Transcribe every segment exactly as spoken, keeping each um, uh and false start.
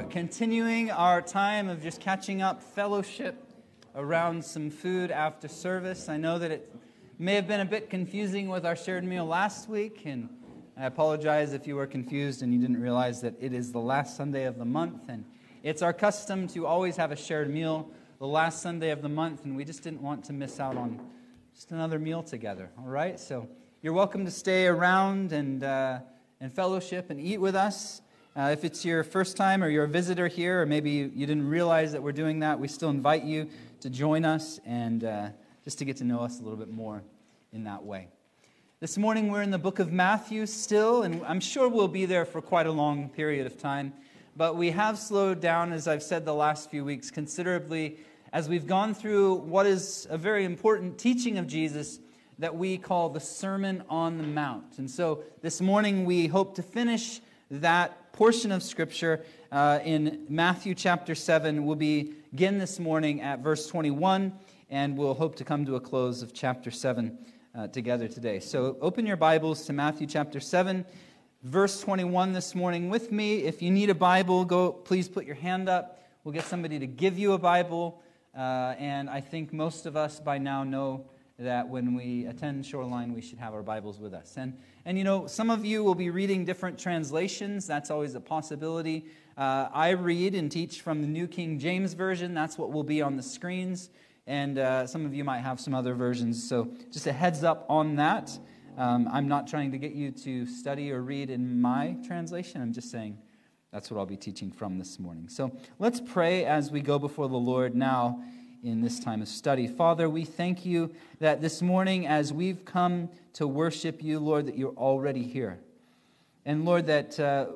continuing our time of just catching up, fellowship around some food after service. I know that it may have been a bit confusing with our shared meal last week, and I apologize if you were confused and you didn't realize that it is the last Sunday of the month, and it's our custom to always have a shared meal the last Sunday of the month, and we just didn't want to miss out on just another meal together, all right? So you're welcome to stay around and, uh, and fellowship and eat with us. Uh, if it's your first time or you're a visitor here, or maybe you, you didn't realize that we're doing that, we still invite you to join us and uh, just to get to know us a little bit more in that way. This morning we're in the book of Matthew still, and I'm sure we'll be there for quite a long period of time. But we have slowed down, as I've said the last few weeks, considerably as we've gone through what is a very important teaching of Jesus that we call the Sermon on the Mount. And so this morning we hope to finish that portion of Scripture uh, in Matthew chapter seven. We'll begin this morning at verse twenty-one, and we'll hope to come to a close of chapter seven uh, together today. So open your Bibles to Matthew chapter seven, verse twenty-one this morning with me. If you need a Bible, go. Please put your hand up. We'll get somebody to give you a Bible. Uh, and I think most of us by now know that when we attend Shoreline, we should have our Bibles with us. And, and you know, some of you will be reading different translations. That's always a possibility. Uh, I read and teach from the New King James Version. That's what will be on the screens. And uh, some of you might have some other versions. So just a heads up on that. Um, I'm not trying to get you to study or read in my translation. I'm just saying that's what I'll be teaching from this morning. So let's pray as we go before the Lord now in this time of study. Father, we thank you that this morning as we've come to worship you, Lord, that you're already here. And Lord, that uh,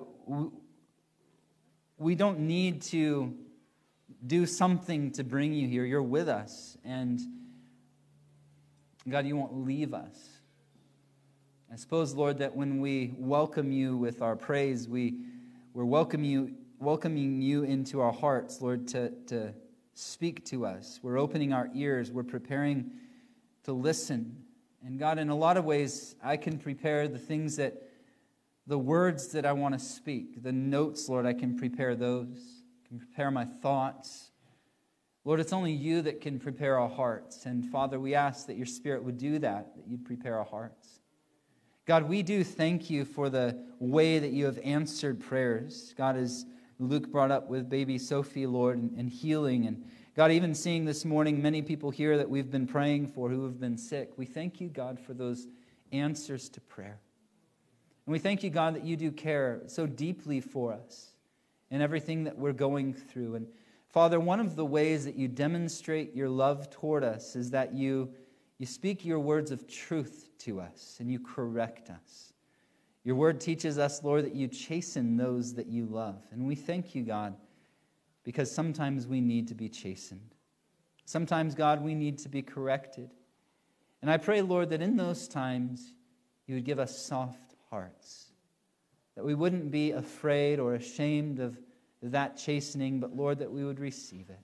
we don't need to do something to bring you here. You're with us. And God, you won't leave us. I suppose, Lord, that when we welcome you with our praise, we, we're welcoming you, welcoming you into our hearts, Lord, to, to speak to us. We're opening our ears. We're preparing to listen. And God, in a lot of ways, I can prepare the things that, the words that I want to speak. The notes, Lord, I can prepare those. I can prepare my thoughts. Lord, it's only you that can prepare our hearts. And Father, we ask that your Spirit would do that, that you'd prepare our hearts. God, we do thank you for the way that you have answered prayers. God, as Luke brought up with baby Sophie, Lord, and, and healing. And God, even seeing this morning many people here that we've been praying for who have been sick. We thank you, God, for those answers to prayer. And we thank you, God, that you do care so deeply for us in everything that we're going through. And Father, one of the ways that you demonstrate your love toward us is that you, you speak your words of truth to us and you correct us. Your word teaches us, Lord, that you chasten those that you love. And we thank you, God, because sometimes we need to be chastened. Sometimes, God, we need to be corrected. And I pray, Lord, that in those times you would give us soft hearts, that we wouldn't be afraid or ashamed of that chastening, but, Lord, that we would receive it.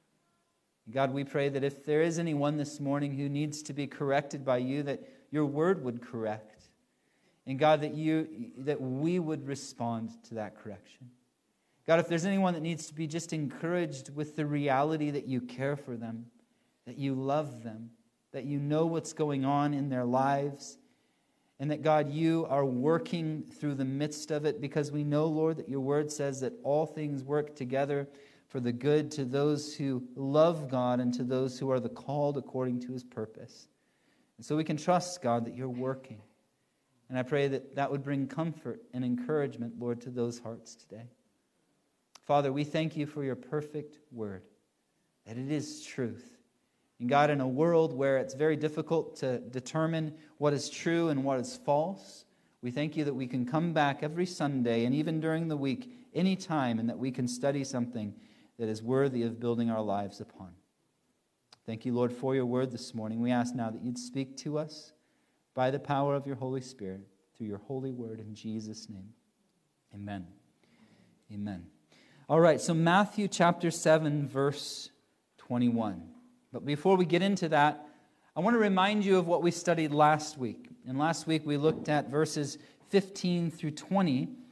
God, we pray that if there is anyone this morning who needs to be corrected by you, that your word would correct. And God, that you that we would respond to that correction. God, if there's anyone that needs to be just encouraged with the reality that you care for them, that you love them, that you know what's going on in their lives, and that, God, you are working through the midst of it, because we know, Lord, that your word says that all things work together for the good to those who love God and to those who are the called according to his purpose. And so we can trust, God, that you're working. And I pray that that would bring comfort and encouragement, Lord, to those hearts today. Father, we thank you for your perfect word, that it is truth. And God, in a world where it's very difficult to determine what is true and what is false, we thank you that we can come back every Sunday and even during the week, any time, and that we can study something that is worthy of building our lives upon. Thank you, Lord, for your word this morning. We ask now that you'd speak to us by the power of your Holy Spirit, through your holy word, in Jesus' name. Amen. Amen. All right, so Matthew chapter seven, verse twenty-one. But before we get into that, I want to remind you of what we studied last week. And last week we looked at verses fifteen through twenty,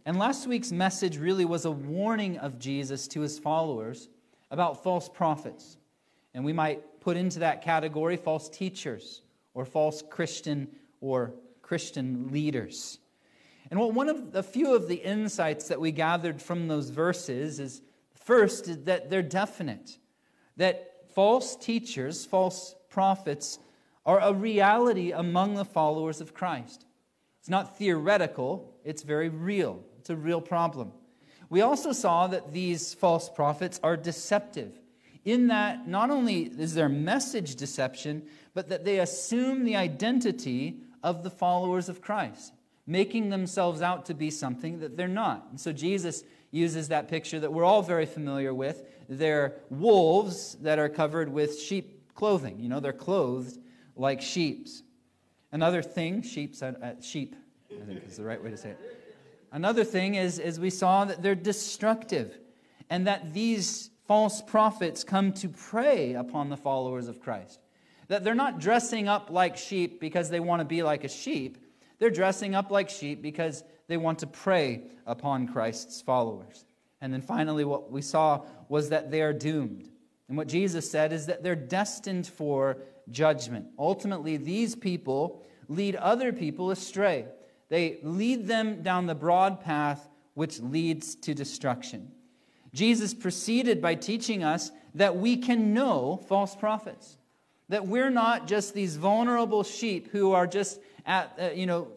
And last week's message really was a warning of Jesus to his followers about false prophets. And we might put into that category false teachers or false Christian or Christian leaders. And what one of a few of the insights that we gathered from those verses is, first, is that they're definite. That false teachers, false prophets, are a reality among the followers of Christ. It's not theoretical, it's very real. It's a real problem. We also saw that these false prophets are deceptive, in that not only is their message deception, but that they assume the identity of the followers of Christ, making themselves out to be something that they're not. And so Jesus uses that picture that we're all very familiar with. They're wolves that are covered with sheep clothing. You know, they're clothed like sheeps. Another thing, sheep's, uh, sheep, I think is the right way to say it. Another thing is, is we saw that they're destructive, and that these false prophets come to prey upon the followers of Christ. That they're not dressing up like sheep because they want to be like a sheep. They're dressing up like sheep because they want to prey upon Christ's followers. And then finally what we saw was that they are doomed. And what Jesus said is that they're destined for judgment. Ultimately, these people lead other people astray. They lead them down the broad path which leads to destruction. Jesus proceeded by teaching us that we can know false prophets. That we're not just these vulnerable sheep who are just at, uh, you know,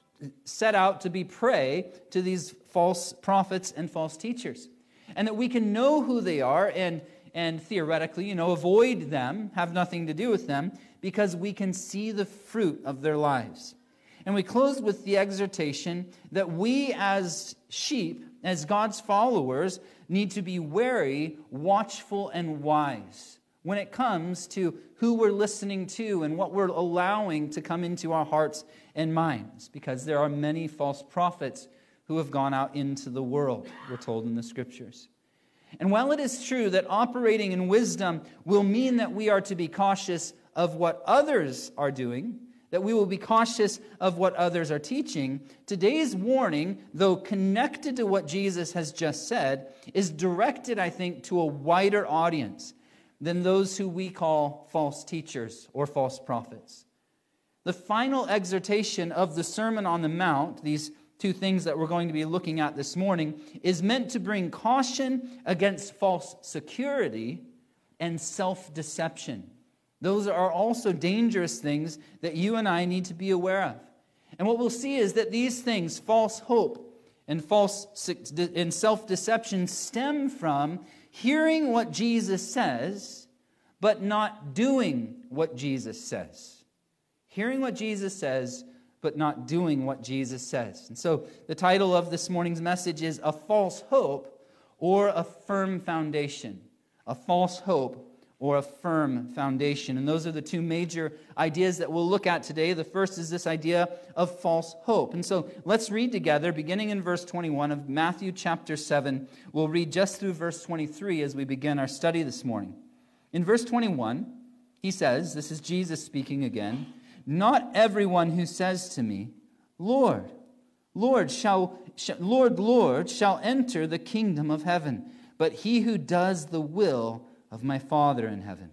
set out to be prey to these false prophets and false teachers. And that we can know who they are and, and theoretically, you know, avoid them, have nothing to do with them, because we can see the fruit of their lives. And we closed with the exhortation that we as sheep, as God's followers, need to be wary, watchful, and wise when it comes to who we're listening to and what we're allowing to come into our hearts and minds, because there are many false prophets who have gone out into the world, we're told in the Scriptures. And while it is true that operating in wisdom will mean that we are to be cautious of what others are doing, that we will be cautious of what others are teaching, today's warning, though connected to what Jesus has just said, is directed, I think, to a wider audience than those who we call false teachers or false prophets. The final exhortation of the Sermon on the Mount, these two things that we're going to be looking at this morning, is meant to bring caution against false security and self-deception. Those are also dangerous things that you and I need to be aware of. And what we'll see is that these things, false hope and false and self-deception, stem from hearing what Jesus says, but not doing what Jesus says. Hearing what Jesus says, but not doing what Jesus says. And so the title of this morning's message is A False Hope or a Firm Foundation. A false hope or a firm foundation. And those are the two major ideas that we'll look at today. The first is this idea of false hope. And so let's read together, beginning in verse twenty-one of Matthew chapter seven. We'll read just through verse twenty-three as we begin our study this morning. In verse twenty-one, he says, this is Jesus speaking again, "Not everyone who says to me, 'Lord, Lord, shall, shall Lord, Lord, shall enter the kingdom of heaven, but he who does the will of my Father in heaven.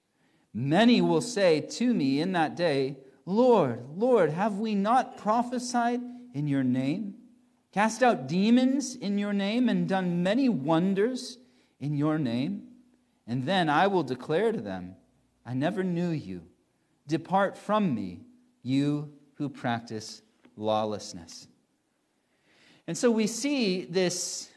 Many will say to me in that day, Lord, Lord, have we not prophesied in your name, cast out demons in your name, and done many wonders in your name? And then I will declare to them, I never knew you. Depart from me, you who practice lawlessness." And so we see this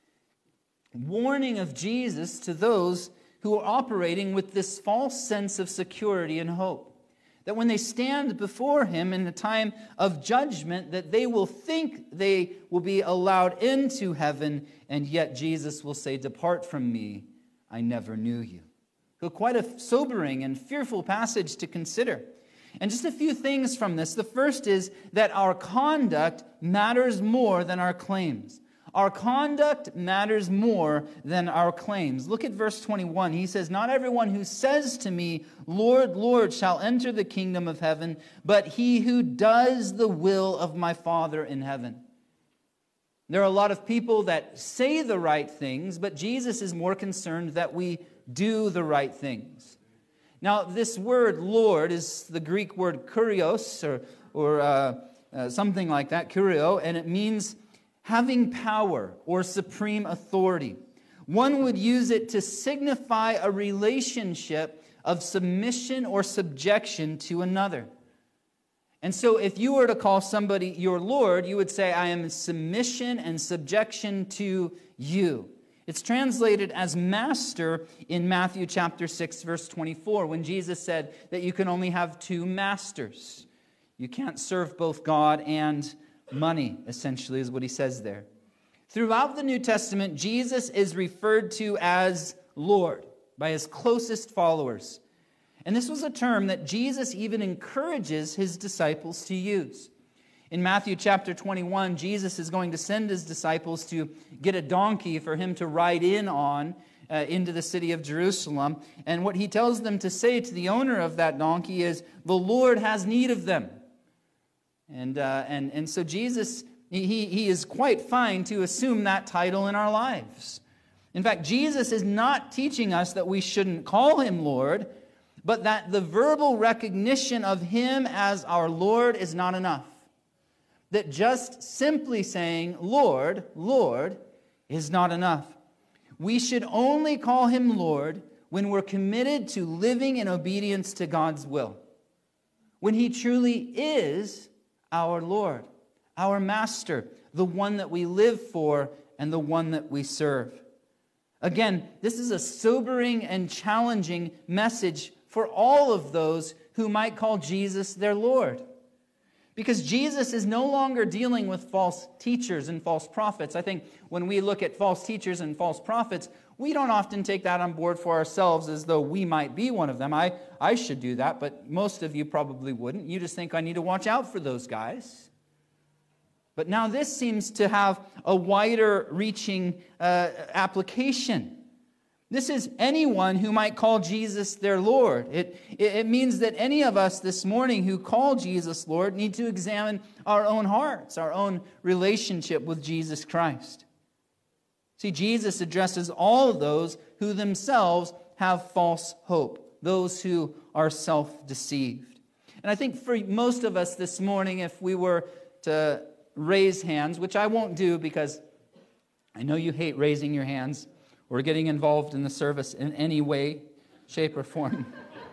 warning of Jesus to those who are operating with this false sense of security and hope. That when they stand before him in the time of judgment, that they will think they will be allowed into heaven, and yet Jesus will say, "Depart from me, I never knew you." So quite a sobering and fearful passage to consider. And just a few things from this. The first is that our conduct matters more than our claims. Our conduct matters more than our claims. Look at verse twenty-one. He says, "Not everyone who says to me, 'Lord, Lord,' shall enter the kingdom of heaven, but he who does the will of my Father in heaven." There are a lot of people that say the right things, but Jesus is more concerned that we do the right things. Now, this word Lord is the Greek word kurios, or, or uh, uh, something like that, kurio, and it means having power or supreme authority. One would use it to signify a relationship of submission or subjection to another. And so if you were to call somebody your Lord, you would say, I am in submission and subjection to you. It's translated as master in Matthew chapter six, verse twenty-four, when Jesus said that you can only have two masters. You can't serve both God and money, essentially, is what he says there. Throughout the New Testament, Jesus is referred to as Lord by his closest followers. And this was a term that Jesus even encourages his disciples to use. In Matthew chapter twenty-one, Jesus is going to send his disciples to get a donkey for him to ride in on uh, into the city of Jerusalem. And what he tells them to say to the owner of that donkey is, the Lord has need of them. And, uh, and, and so Jesus, he, he is quite fine to assume that title in our lives. In fact, Jesus is not teaching us that we shouldn't call him Lord, but that the verbal recognition of him as our Lord is not enough. That just simply saying, Lord, Lord, is not enough. We should only call him Lord when we're committed to living in obedience to God's will. When he truly is our Lord, our Master, the one that we live for and the one that we serve. Again, this is a sobering and challenging message for all of those who might call Jesus their Lord. Because Jesus is no longer dealing with false teachers and false prophets. I think when we look at false teachers and false prophets, we don't often take that on board for ourselves as though we might be one of them. I, I should do that, but most of you probably wouldn't. You just think I need to watch out for those guys. But now this seems to have a wider reaching uh, application. This is anyone who might call Jesus their Lord. It, it, it means that any of us this morning who call Jesus Lord need to examine our own hearts, our own relationship with Jesus Christ. See, Jesus addresses all of those who themselves have false hope, those who are self-deceived. And I think for most of us this morning, if we were to raise hands, which I won't do because I know you hate raising your hands or getting involved in the service in any way, shape, or form.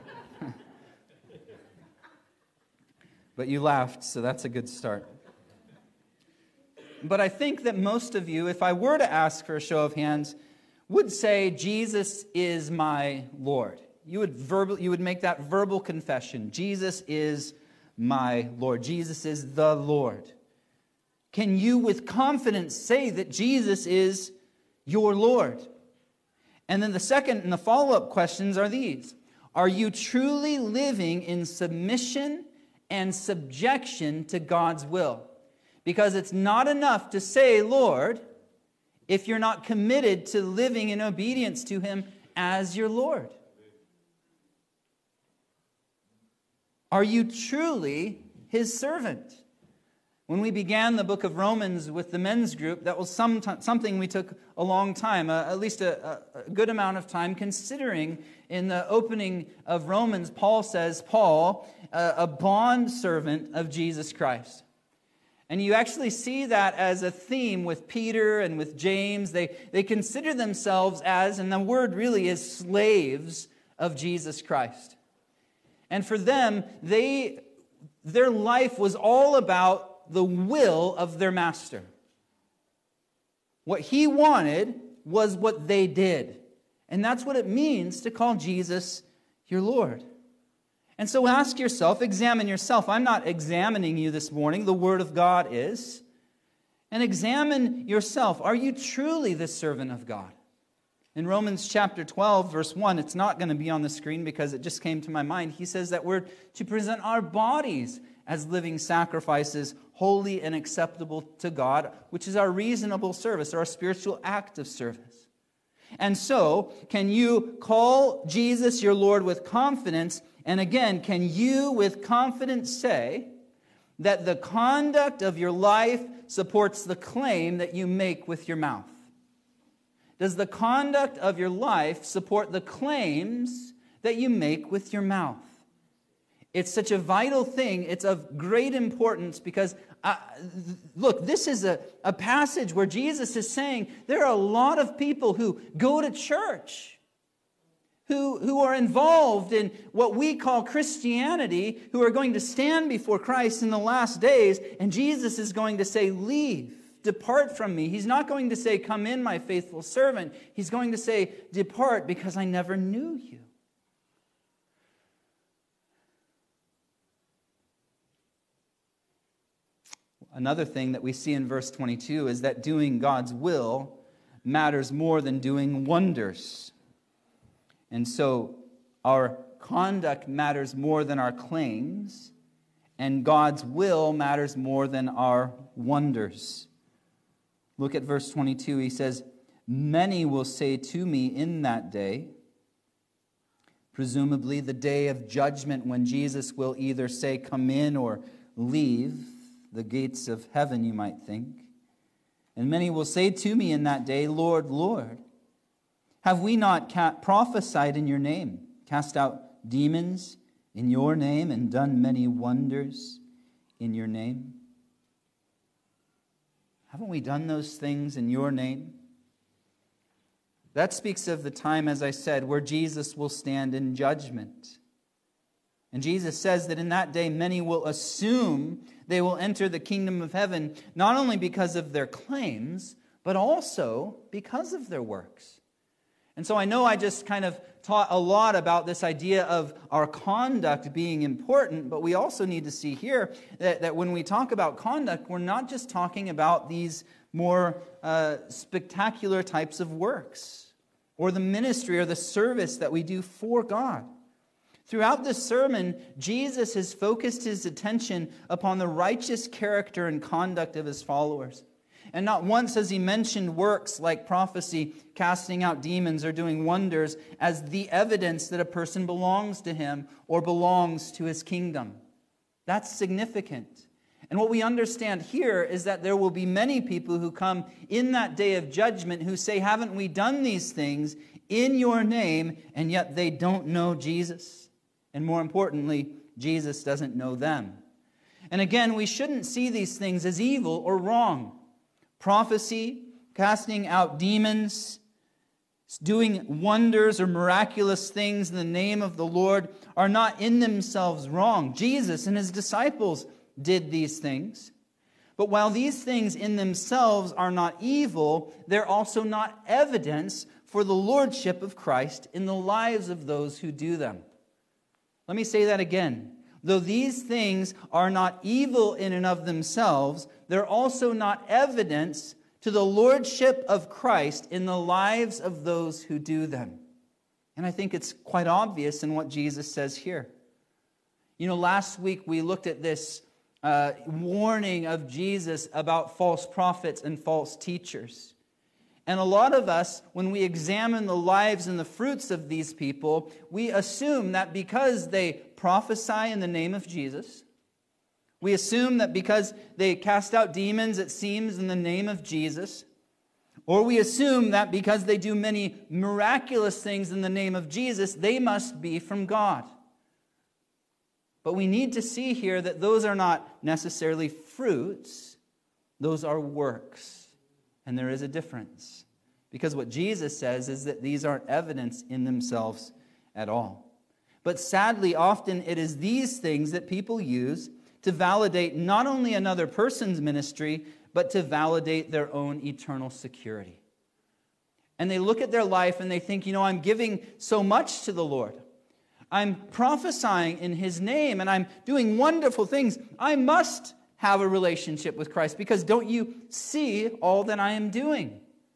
But you laughed, so that's a good start. But I think that most of you, if I were to ask for a show of hands, would say, Jesus is my Lord. You would verbal, you would make that verbal confession. Jesus is my Lord. Jesus is the Lord. Can you with confidence say that Jesus is your Lord? And then the second and the follow-up questions are these. Are you truly living in submission and subjection to God's will? Because it's not enough to say, Lord, if you're not committed to living in obedience to him as your Lord. Are you truly his servant? When we began the book of Romans with the men's group, that was some t- something we took a long time, uh, at least a, a good amount of time, considering in the opening of Romans, Paul says, Paul, uh, a bond servant of Jesus Christ. And you actually see that as a theme with Peter and with James. They, they consider themselves as, and the word really is slaves of Jesus Christ. And for them, they their life was all about the will of their master. What he wanted was what they did. And that's what it means to call Jesus your Lord. And so ask yourself, examine yourself. I'm not examining you this morning. The Word of God is. And examine yourself. Are you truly the servant of God? In Romans chapter twelve, verse one, it's not going to be on the screen because it just came to my mind. He says that we're to present our bodies as living sacrifices, holy and acceptable to God, which is our reasonable service, our spiritual act of service. And so, can you call Jesus your Lord with confidence? And again, can you with confidence say that the conduct of your life supports the claim that you make with your mouth? Does the conduct of your life support the claims that you make with your mouth? It's such a vital thing. It's of great importance because, uh, look, this is a, a passage where Jesus is saying there are a lot of people who go to church, who, who are involved in what we call Christianity, who are going to stand before Christ in the last days, and Jesus is going to say, leave, depart from me. He's not going to say, come in, my faithful servant. He's going to say, depart, because I never knew you. Another thing that we see in verse twenty-two is that doing God's will matters more than doing wonders. And so our conduct matters more than our claims, and God's will matters more than our wonders. Look at verse twenty-two. He says, many will say to me in that day, presumably the day of judgment when Jesus will either say, come in or leave the gates of heaven, you might think. And many will say to me in that day, Lord, Lord, have we not prophesied in your name, cast out demons in your name, and done many wonders in your name? Haven't we done those things in your name? That speaks of the time, as I said, where Jesus will stand in judgment. And Jesus says that in that day many will assume they will enter the kingdom of heaven, not only because of their claims, but also because of their works. And so I know I just kind of taught a lot about this idea of our conduct being important, but we also need to see here that, that when we talk about conduct, we're not just talking about these more uh, spectacular types of works, or the ministry or the service that we do for God. Throughout this sermon, Jesus has focused his attention upon the righteous character and conduct of his followers. And not once has he mentioned works like prophecy, casting out demons, or doing wonders as the evidence that a person belongs to him or belongs to his kingdom. That's significant. And what we understand here is that there will be many people who come in that day of judgment who say, haven't we done these things in your name? And yet they don't know Jesus. And more importantly, Jesus doesn't know them. And again, we shouldn't see these things as evil or wrong. Prophecy, casting out demons, doing wonders or miraculous things in the name of the Lord are not in themselves wrong. Jesus and his disciples did these things. But while these things in themselves are not evil, they're also not evidence for the lordship of Christ in the lives of those who do them. Let me say that again. Though these things are not evil in and of themselves, they're also not evidence to the lordship of Christ in the lives of those who do them. And I think it's quite obvious in what Jesus says here. You know, last week we looked at this uh, warning of Jesus about false prophets and false teachers. And a lot of us, when we examine the lives and the fruits of these people, we assume that because they prophesy in the name of Jesus, we assume that because they cast out demons, it seems, in the name of Jesus, or we assume that because they do many miraculous things in the name of Jesus, they must be from God. But we need to see here that those are not necessarily fruits, those are works. And there is a difference. Because what Jesus says is that these aren't evidence in themselves at all. But sadly, often it is these things that people use to validate not only another person's ministry, but to validate their own eternal security. And they look at their life and they think, you know, I'm giving so much to the Lord. I'm prophesying in his name and I'm doing wonderful things. I must have a relationship with Christ, because don't you see all that I am doing?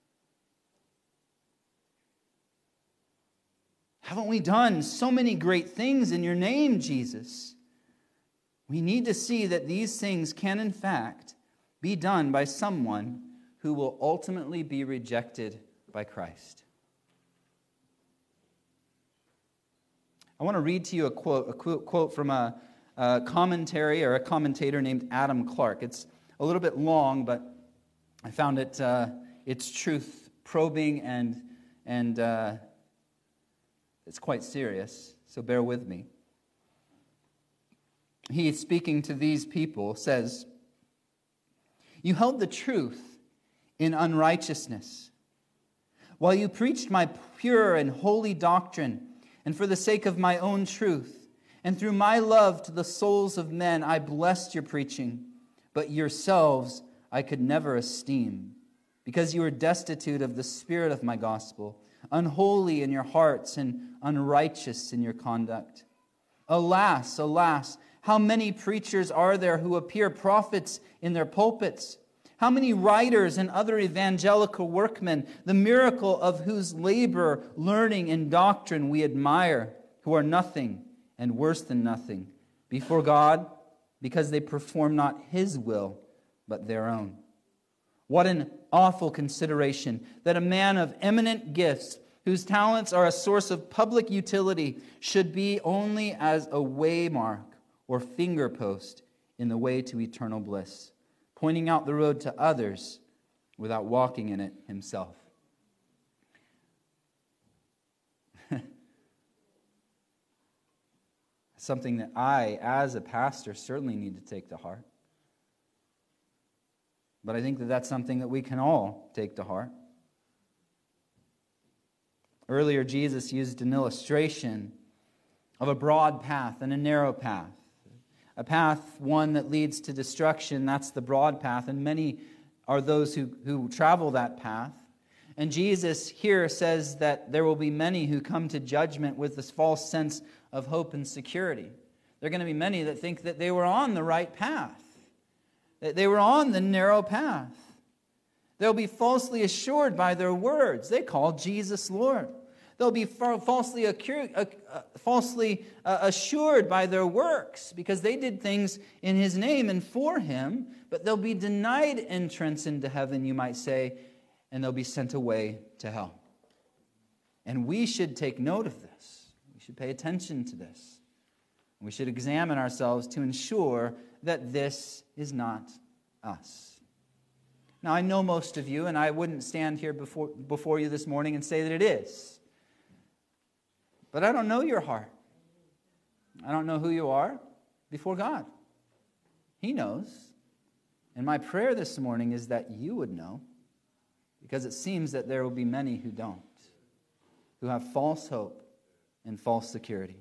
Haven't we done so many great things in your name, Jesus? We need to see that these things can, in fact, be done by someone who will ultimately be rejected by Christ. I want to read to you a quote, a quote from a a commentary or a commentator named Adam Clarke. It's a little bit long, but I found it uh, its truth probing and and uh, it's quite serious. So bear with me. He, speaking to these people, says, "You held the truth in unrighteousness, while you preached my pure and holy doctrine, and for the sake of my own truth, and through my love to the souls of men, I blessed your preaching, but yourselves I could never esteem, because you were destitute of the spirit of my gospel, unholy in your hearts and unrighteous in your conduct. Alas, alas, how many preachers are there who appear prophets in their pulpits? How many writers and other evangelical workmen, the miracle of whose labor, learning, and doctrine we admire, who are nothing and worse than nothing before God, because they perform not His will, but their own. What an awful consideration that a man of eminent gifts, whose talents are a source of public utility, should be only as a waymark or finger post in the way to eternal bliss, pointing out the road to others without walking in it himself." Something that I, as a pastor, certainly need to take to heart. But I think that that's something that we can all take to heart. Earlier, Jesus used an illustration of a broad path and a narrow path. A path, one that leads to destruction, that's the broad path, and many are those who, who travel that path. And Jesus here says that there will be many who come to judgment with this false sense of hope and security. There are going to be many that think that they were on the right path, that they were on the narrow path. They'll be falsely assured by their words. They call Jesus Lord. They'll be falsely, accru- uh, uh, falsely uh, assured by their works because they did things in His name and for Him, but they'll be denied entrance into heaven, you might say, and they'll be sent away to hell. And we should take note of this. We should pay attention to this. We should examine ourselves to ensure that this is not us. Now, I know most of you, and I wouldn't stand here before, before you this morning and say that it is. But I don't know your heart. I don't know who you are before God. He knows. And my prayer this morning is that you would know, because it seems that there will be many who don't, who have false hope and false security.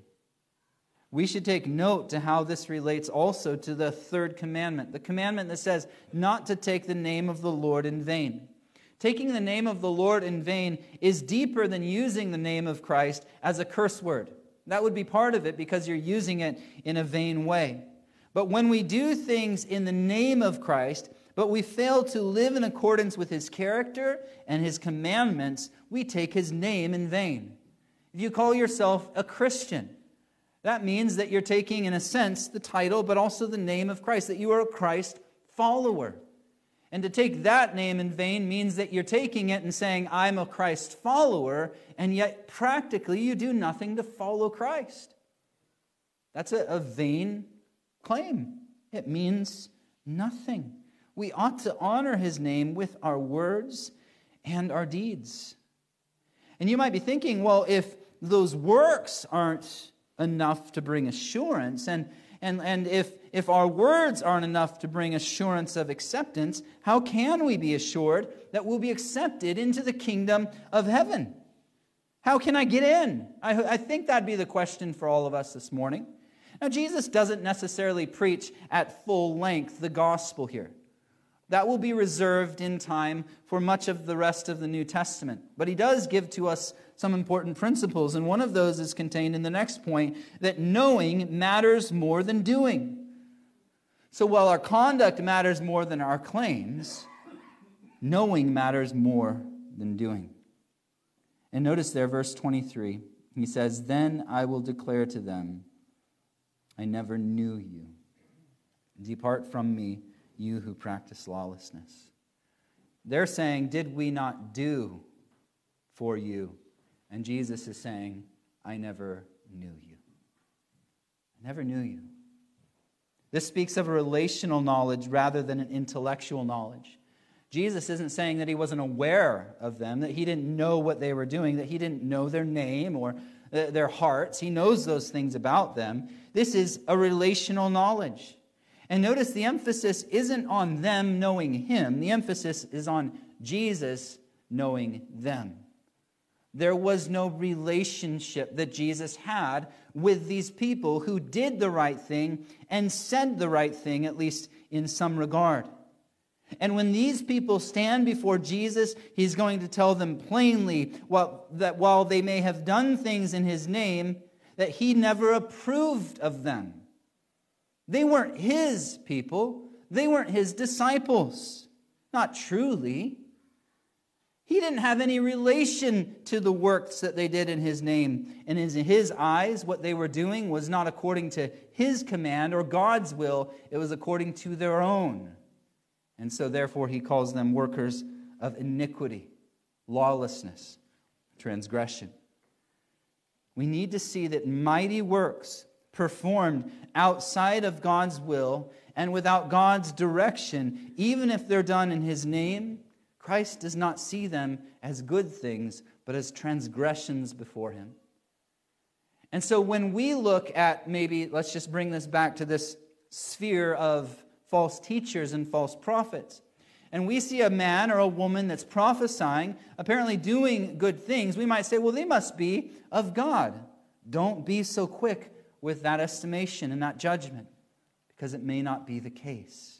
We should take note to how this relates also to the third commandment, the commandment that says not to take the name of the Lord in vain. Taking the name of the Lord in vain is deeper than using the name of Christ as a curse word. That would be part of it because you're using it in a vain way. But when we do things in the name of Christ, but we fail to live in accordance with His character and His commandments, we take His name in vain. If you call yourself a Christian, that means that you're taking, in a sense, the title, but also the name of Christ, that you are a Christ follower. And to take that name in vain means that you're taking it and saying, I'm a Christ follower, and yet practically you do nothing to follow Christ. That's a, a vain claim. It means nothing. We ought to honor His name with our words and our deeds. And you might be thinking, well, if those works aren't enough to bring assurance, and and and if if our words aren't enough to bring assurance of acceptance, how can we be assured that we'll be accepted into the kingdom of heaven? How can I get in? I, I think that'd be the question for all of us this morning. Now, Jesus doesn't necessarily preach at full length the gospel here. That will be reserved in time for much of the rest of the New Testament. But He does give to us some important principles, and one of those is contained in the next point, that knowing matters more than doing. So while our conduct matters more than our claims, knowing matters more than doing. And notice there, verse twenty-three, He says, "Then I will declare to them, I never knew you. Depart from me, you who practice lawlessness." They're saying, did we not do for you? And Jesus is saying, I never knew you. I never knew you. This speaks of a relational knowledge rather than an intellectual knowledge. Jesus isn't saying that he wasn't aware of them, that he didn't know what they were doing, that he didn't know their name or their hearts. He knows those things about them. This is a relational knowledge. And notice the emphasis isn't on them knowing him. The emphasis is on Jesus knowing them. There was no relationship that Jesus had with these people who did the right thing and said the right thing, at least in some regard. And when these people stand before Jesus, he's going to tell them plainly while, that while they may have done things in his name, that he never approved of them. They weren't his people. They weren't his disciples. Not truly. He didn't have any relation to the works that they did in his name. And in his eyes, what they were doing was not according to his command or God's will. It was according to their own. And so therefore he calls them workers of iniquity, lawlessness, transgression. We need to see that mighty works performed outside of God's will and without God's direction, even if they're done in his name, Christ does not see them as good things, but as transgressions before him. And so when we look at maybe, let's just bring this back to this sphere of false teachers and false prophets, and we see a man or a woman that's prophesying, apparently doing good things, we might say, well, they must be of God. Don't be so quick with that estimation and that judgment, because it may not be the case.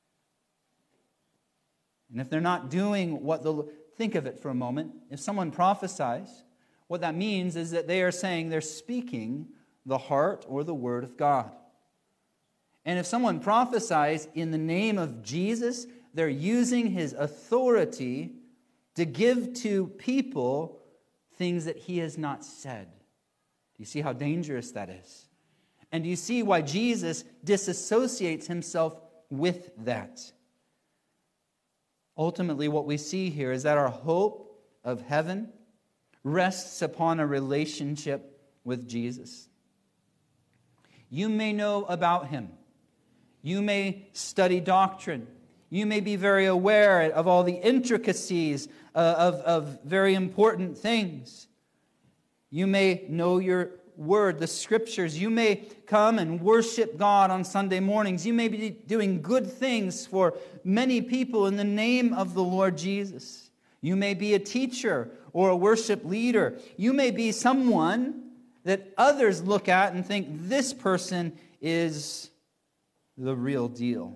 And if they're not doing what the... Think of it for a moment. If someone prophesies, what that means is that they are saying they're speaking the heart or the word of God. And if someone prophesies in the name of Jesus, they're using his authority to give to people things that he has not said. Do you see how dangerous that is? And do you see why Jesus disassociates himself with that? Ultimately, what we see here is that our hope of heaven rests upon a relationship with Jesus. You may know about him. You may study doctrine. You may be very aware of all the intricacies uh, of, of very important things. You may know your word, the scriptures. You may come and worship God on Sunday mornings. You may be doing good things for many people in the name of the Lord Jesus. You may be a teacher or a worship leader. You may be someone that others look at and think this person is the real deal.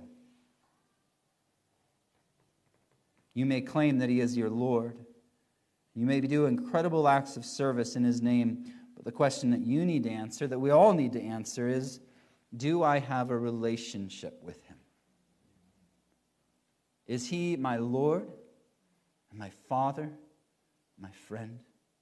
You may claim that he is your Lord. You may do incredible acts of service in his name. But the question that you need to answer, that we all need to answer, is, do I have a relationship with him? Is he my Lord and my Father, my friend?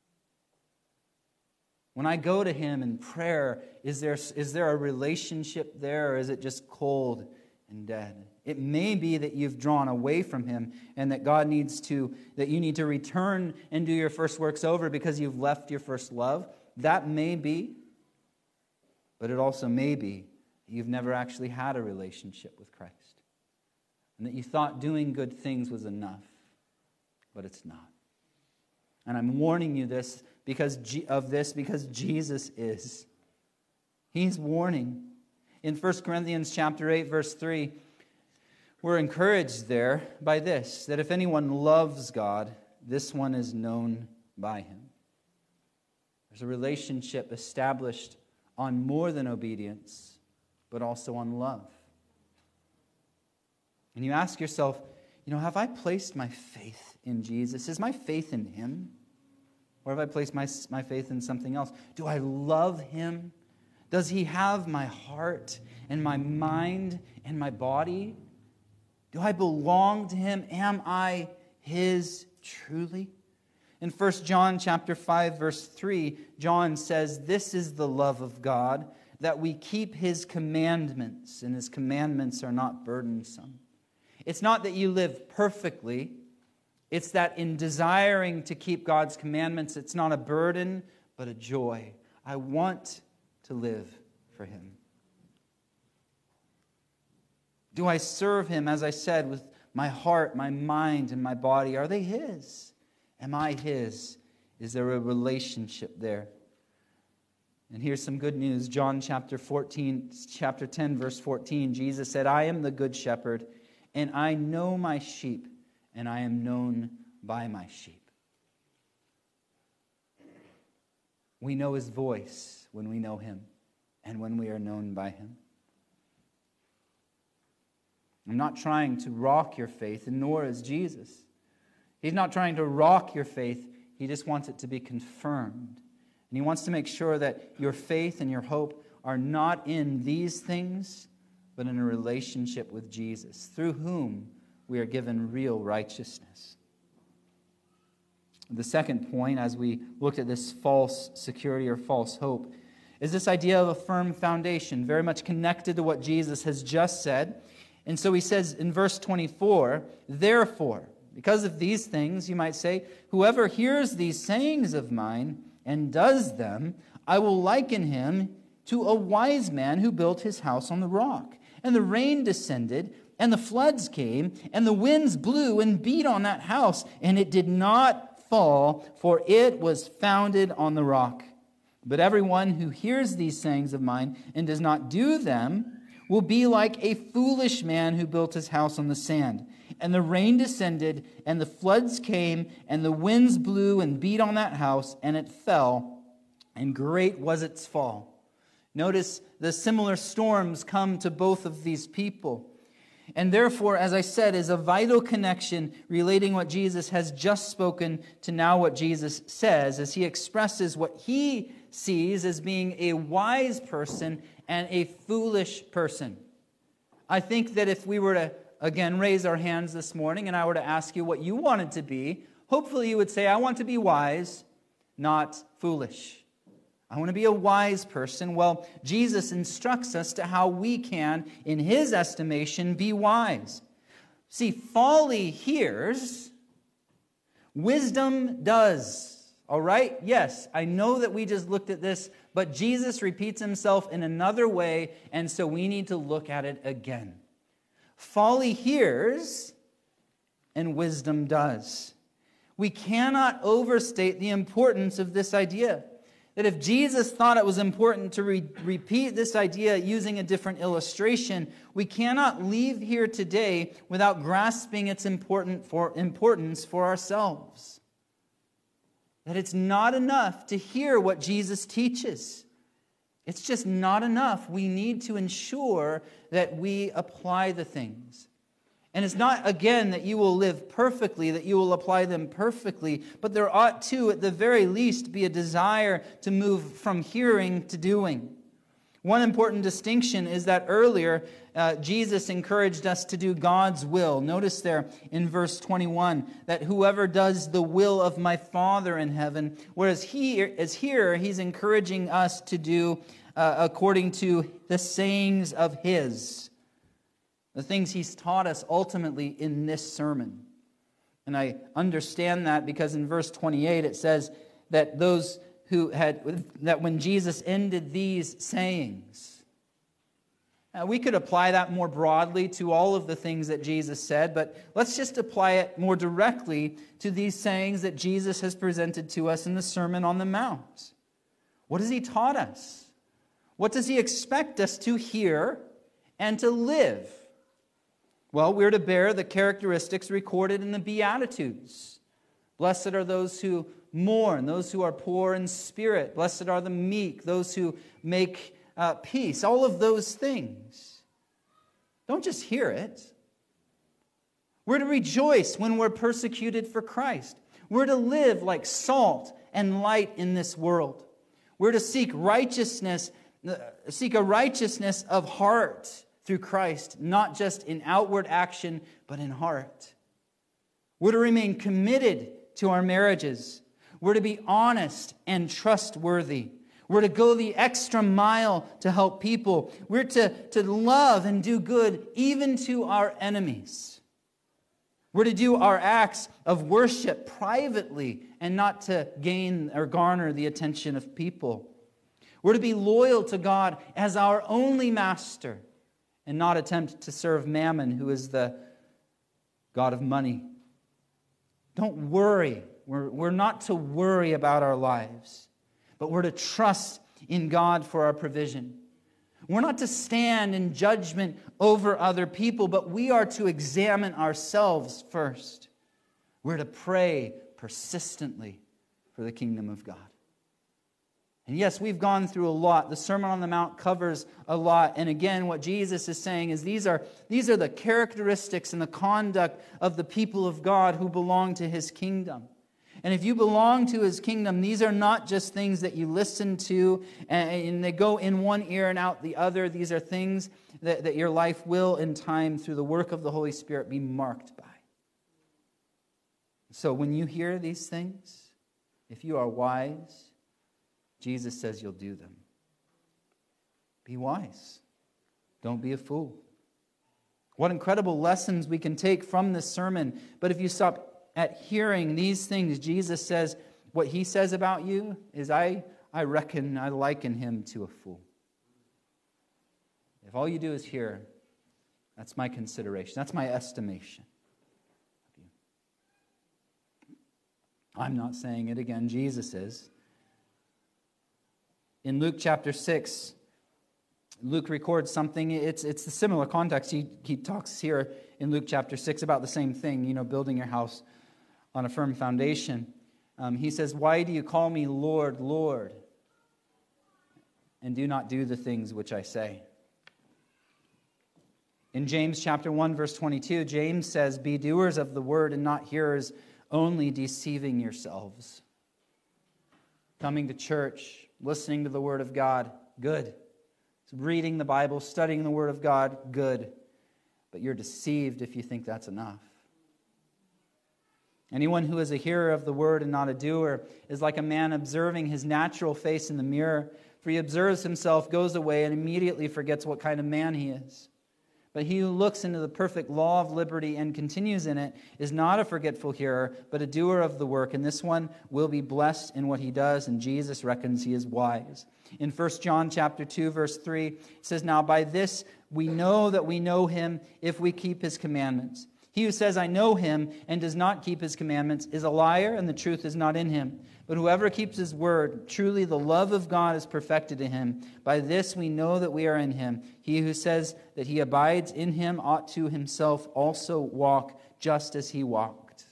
When I go to him in prayer, is there, is there a relationship there, or is it just cold and dead? It may be that you've drawn away from him and that God needs to, that you need to return and do your first works over because you've left your first love. That may be, but it also may be that you've never actually had a relationship with Christ and that you thought doing good things was enough, but it's not. And I'm warning you this because of this because Jesus is. He's warning. In First Corinthians chapter eight, verse three, we're encouraged there by this, that if anyone loves God, this one is known by him. There's a relationship established on more than obedience, but also on love. And you ask yourself, you know, have I placed my faith in Jesus? Is my faith in him? Or have I placed my, my faith in something else? Do I love him? Does he have my heart and my mind and my body? Do I belong to him? Am I his truly? In First John chapter five, verse three, John says, "This is the love of God, that we keep his commandments, and his commandments are not burdensome." It's not that you live perfectly. It's that in desiring to keep God's commandments, it's not a burden, but a joy. I want to live for him. Do I serve him, as I said, with my heart, my mind, and my body? Are they his? Am I his? Is there a relationship there? And here's some good news. John chapter fourteen, chapter ten, verse fourteen, Jesus said, I am the good shepherd, and I know my sheep, and I am known by my sheep. We know his voice when we know him, and when we are known by him. I'm not trying to rock your faith, and nor is Jesus. He's not trying to rock your faith. He just wants it to be confirmed. And he wants to make sure that your faith and your hope are not in these things, but in a relationship with Jesus, through whom we are given real righteousness. The second point, as we looked at this false security or false hope, is this idea of a firm foundation, very much connected to what Jesus has just said. And so he says in verse twenty-four, therefore, because of these things, you might say, whoever hears these sayings of mine and does them, I will liken him to a wise man who built his house on the rock. And the rain descended, and the floods came, and the winds blew and beat on that house, and it did not fall, for it was founded on the rock. But everyone who hears these sayings of mine and does not do them will be like a foolish man who built his house on the sand. And the rain descended, and the floods came, and the winds blew and beat on that house, and it fell, and great was its fall. Notice the similar storms come to both of these people. And therefore, as I said, is a vital connection relating what Jesus has just spoken to now what Jesus says, as he expresses what he sees as being a wise person and a foolish person. I think that if we were to, again, raise our hands this morning and I were to ask you what you wanted to be, hopefully you would say, I want to be wise, not foolish. I want to be a wise person. Well, Jesus instructs us to how we can, in his estimation, be wise. See, folly hears, wisdom does. All right? Yes, I know that we just looked at this, but Jesus repeats himself in another way, and so we need to look at it again. Folly hears, and wisdom does. We cannot overstate the importance of this idea. That if Jesus thought it was important to re- repeat this idea using a different illustration, we cannot leave here today without grasping its important for, importance for ourselves. That it's not enough to hear what Jesus teaches. It's just not enough. We need to ensure that we apply the things. And it's not, again, that you will live perfectly, that you will apply them perfectly, but there ought to, at the very least, be a desire to move from hearing to doing. One important distinction is that earlier, uh, Jesus encouraged us to do God's will. Notice there in verse twenty-one that whoever does the will of my Father in heaven, whereas he is here, he's encouraging us to do uh, according to the sayings of his. The things he's taught us ultimately in this sermon. And I understand that because in verse twenty-eight it says that those who had, that when Jesus ended these sayings. Now we could apply that more broadly to all of the things that Jesus said, but let's just apply it more directly to these sayings that Jesus has presented to us in the Sermon on the Mount. What has he taught us? What does he expect us to hear and to live? Well, we're to bear the characteristics recorded in the Beatitudes. Blessed are those who mourn, those who are poor in spirit. Blessed are the meek, those who make uh, peace. All of those things. Don't just hear it. We're to rejoice when we're persecuted for Christ. We're to live like salt and light in this world. We're to seek righteousness, seek a righteousness of heart through Christ, not just in outward action, but in heart. We're to remain committed to our marriages. We're to be honest and trustworthy. We're to go the extra mile to help people. We're to, to love and do good even to our enemies. We're to do our acts of worship privately and not to gain or garner the attention of people. We're to be loyal to God as our only master and not attempt to serve Mammon, who is the god of money. Don't worry. We're, we're not to worry about our lives, but we're to trust in God for our provision. We're not to stand in judgment over other people, but we are to examine ourselves first. We're to pray persistently for the kingdom of God. And yes, we've gone through a lot. The Sermon on the Mount covers a lot. And again, what Jesus is saying is these are, these are the characteristics and the conduct of the people of God who belong to His kingdom. And if you belong to His kingdom, these are not just things that you listen to and they go in one ear and out the other. These are things that, that your life will, in time, through the work of the Holy Spirit, be marked by. So when you hear these things, if you are wise, Jesus says you'll do them. Be wise. Don't be a fool. What incredible lessons we can take from this sermon. But if you stop at hearing these things, Jesus says, what He says about you is, I, I reckon, I liken him to a fool. If all you do is hear, that's my consideration. That's my estimation of you. I'm not saying it again. Jesus is. In Luke chapter six, Luke records something. It's, it's a similar context. He, he talks here in Luke chapter six about the same thing, you know, building your house on a firm foundation. Um, he says, "Why do you call me Lord, Lord, and do not do the things which I say?" In James chapter one, verse twenty-two, James says, "Be doers of the word and not hearers, only deceiving yourselves." Coming to church, listening to the word of God, good. Reading the Bible, studying the word of God, good. But you're deceived if you think that's enough. Anyone who is a hearer of the word and not a doer is like a man observing his natural face in the mirror. For he observes himself, goes away, and immediately forgets what kind of man he is. But he who looks into the perfect law of liberty and continues in it is not a forgetful hearer, but a doer of the work. And this one will be blessed in what he does, and Jesus reckons he is wise. In First John chapter two, verse three, it says, "Now by this we know that we know him if we keep his commandments. He who says, 'I know him,' and does not keep his commandments is a liar, and the truth is not in him. But whoever keeps his word, truly the love of God is perfected in him. By this we know that we are in him. He who says that he abides in him ought to himself also walk just as he walked."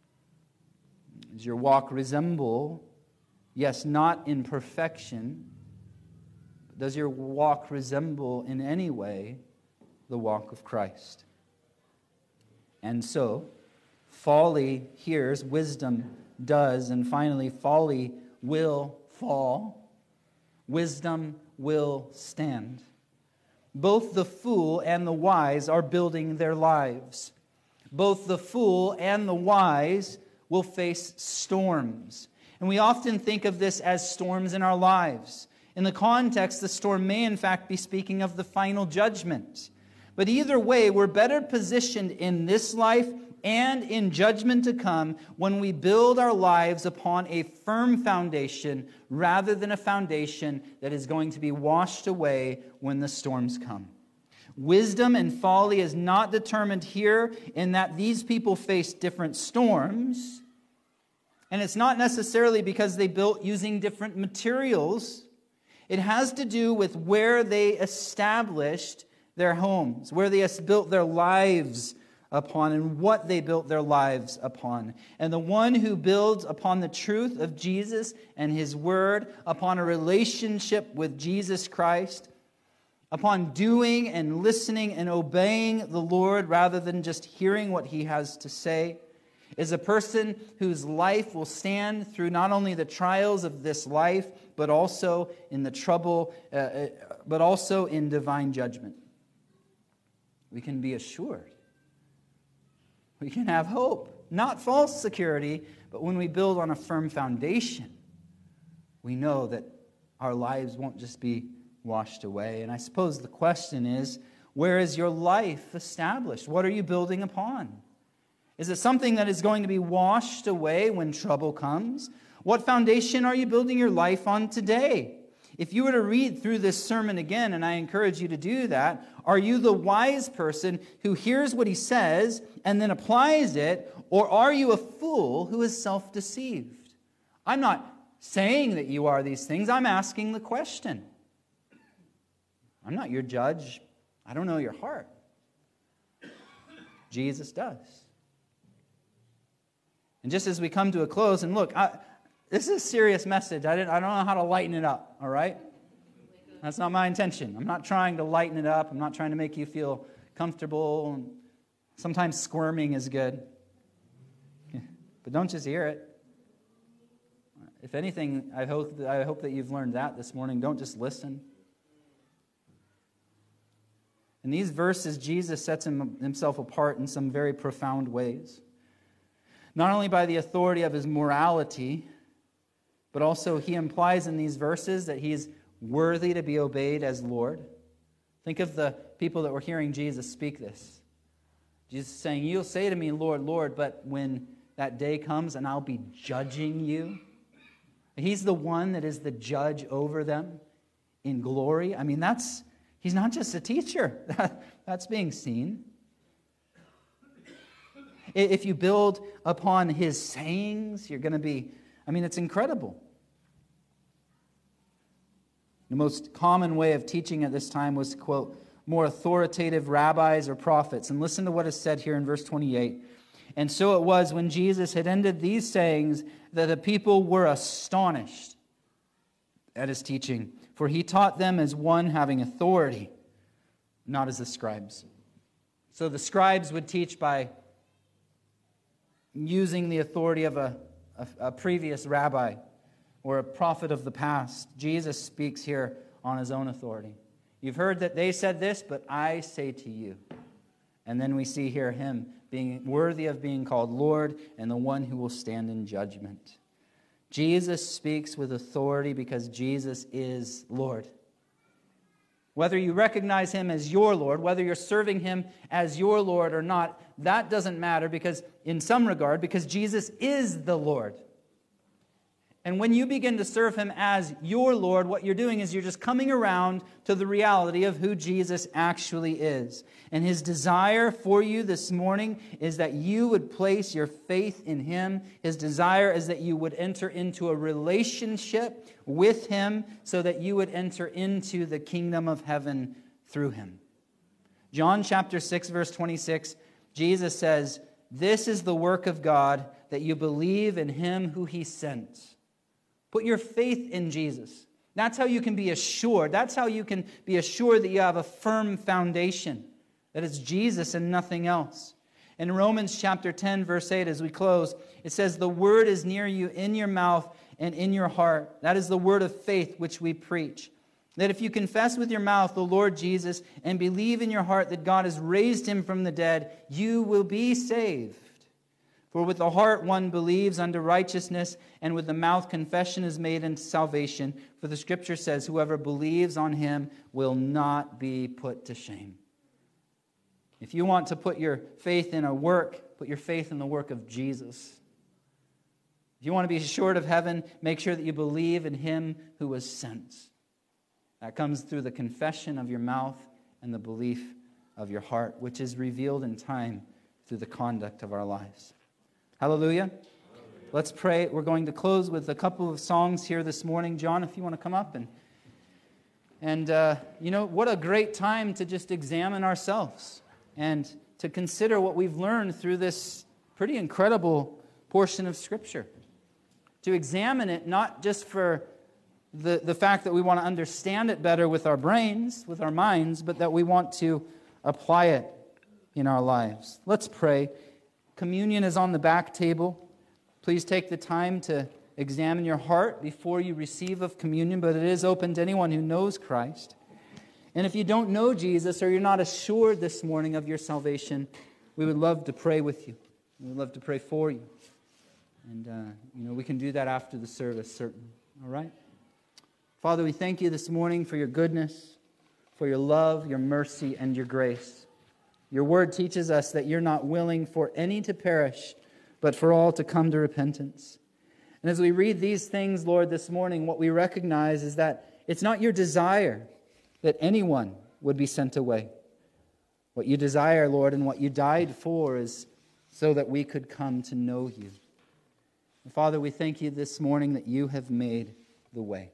Does your walk resemble, yes, not in perfection, but does your walk resemble in any way the walk of Christ? And so, folly hears, wisdom does, and finally, folly will fall. Wisdom will stand. Both the fool and the wise are building their lives. Both the fool and the wise will face storms. And we often think of this as storms in our lives. In the context, the storm may in fact be speaking of the final judgment. But either way, we're better positioned in this life and in judgment to come when we build our lives upon a firm foundation rather than a foundation that is going to be washed away when the storms come. Wisdom and folly is not determined here in that these people face different storms. And it's not necessarily because they built using different materials. It has to do with where they established their homes, where they built their lives upon, and what they built their lives upon. And the one who builds upon the truth of Jesus and His Word, upon a relationship with Jesus Christ, upon doing and listening and obeying the Lord rather than just hearing what He has to say, is a person whose life will stand through not only the trials of this life, but also in the trouble, uh, but also in divine judgment. We can be assured. We can have hope. Not false security, but when we build on a firm foundation, we know that our lives won't just be washed away. And I suppose the question is, where is your life established? What are you building upon? Is it something that is going to be washed away when trouble comes? What foundation are you building your life on today? If you were to read through this sermon again, and I encourage you to do that, are you the wise person who hears what he says and then applies it, or are you a fool who is self-deceived? I'm not saying that you are these things. I'm asking the question. I'm not your judge. I don't know your heart. Jesus does. And just as we come to a close, and look, I, this is a serious message. I, didn't, I don't know how to lighten it up, all right? That's not my intention. I'm not trying to lighten it up. I'm not trying to make you feel comfortable. Sometimes squirming is good. But don't just hear it. If anything, I hope, I hope that you've learned that this morning. Don't just listen. In these verses, Jesus sets him, himself apart in some very profound ways. Not only by the authority of his morality, but also he implies in these verses that he is worthy to be obeyed as Lord. Think of the people that were hearing Jesus speak this. Jesus is saying, you'll say to me, Lord, Lord, but when that day comes and I'll be judging you, he's the one that is the judge over them in glory. I mean, that's he's not just a teacher. That's being seen. If you build upon his sayings, you're going to be, I mean, it's incredible. The most common way of teaching at this time was to quote more authoritative rabbis or prophets. And listen to what is said here in verse twenty-eight. And so it was when Jesus had ended these sayings that the people were astonished at his teaching. For he taught them as one having authority, not as the scribes. So the scribes would teach by using the authority of a, a, a previous rabbi or a prophet of the past. Jesus speaks here on his own authority. You've heard that they said this, but I say to you. And then we see here him being worthy of being called Lord and the one who will stand in judgment. Jesus speaks with authority because Jesus is Lord. Whether you recognize him as your Lord, whether you're serving him as your Lord or not, that doesn't matter because, in some regard, because Jesus is the Lord. And when you begin to serve him as your Lord, what you're doing is you're just coming around to the reality of who Jesus actually is. And his desire for you this morning is that you would place your faith in him. His desire is that you would enter into a relationship with him so that you would enter into the kingdom of heaven through him. John chapter six, verse twenty-six, Jesus says, "This is the work of God, that you believe in him who he sent." Put your faith in Jesus. That's how you can be assured. That's how you can be assured that you have a firm foundation, that it's Jesus and nothing else. In Romans chapter ten, verse eight, as we close, it says, "The word is near you, in your mouth and in your heart." That is the word of faith which we preach. That if you confess with your mouth the Lord Jesus and believe in your heart that God has raised him from the dead, you will be saved. For with the heart one believes unto righteousness, and with the mouth confession is made unto salvation. For the Scripture says, whoever believes on him will not be put to shame. If you want to put your faith in a work, put your faith in the work of Jesus. If you want to be assured of heaven, make sure that you believe in him who was sent. That comes through the confession of your mouth and the belief of your heart, which is revealed in time through the conduct of our lives. Hallelujah. Let's pray. We're going to close with a couple of songs here this morning. John, if you want to come up. And, and uh, you know, what a great time to just examine ourselves and to consider what we've learned through this pretty incredible portion of Scripture. To examine it not just for the, the fact that we want to understand it better with our brains, with our minds, but that we want to apply it in our lives. Let's pray. Communion is on the back table. Please take the time to examine your heart before you receive of communion, but it is open to anyone who knows Christ. And if you don't know Jesus or you're not assured this morning of your salvation, we would love to pray with you. We would love to pray for you. And, uh, you know, we can do that after the service, certainly. All right? Father, we thank you this morning for your goodness, for your love, your mercy, and your grace. Your word teaches us that you're not willing for any to perish, but for all to come to repentance. And as we read these things, Lord, this morning, what we recognize is that it's not your desire that anyone would be sent away. What you desire, Lord, and what you died for is so that we could come to know you. And Father, we thank you this morning that you have made the way.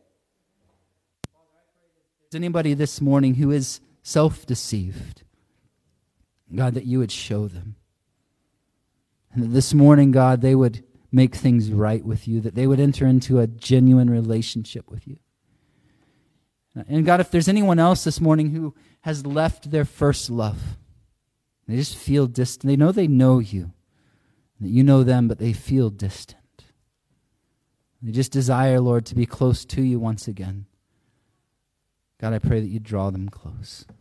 Is anybody this morning who is self-deceived? God, that you would show them. And that this morning, God, they would make things right with you, that they would enter into a genuine relationship with you. And God, if there's anyone else this morning who has left their first love, they just feel distant. They know they know you, that you know them, but they feel distant. They just desire, Lord, to be close to you once again. God, I pray that you draw them close.